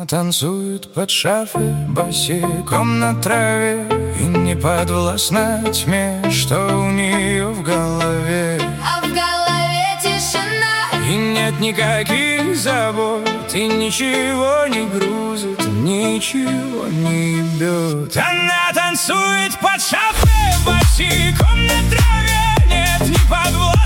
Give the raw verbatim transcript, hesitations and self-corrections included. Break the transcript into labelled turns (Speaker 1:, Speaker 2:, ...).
Speaker 1: Она танцует под шафой босиком на траве и не подвластна тьме, что у нее в голове.
Speaker 2: А в голове тишина,
Speaker 1: и нет никаких забот, и ничего не грузит, ничего не бьет. Она танцует под шафой босиком на траве, нет, не подвластна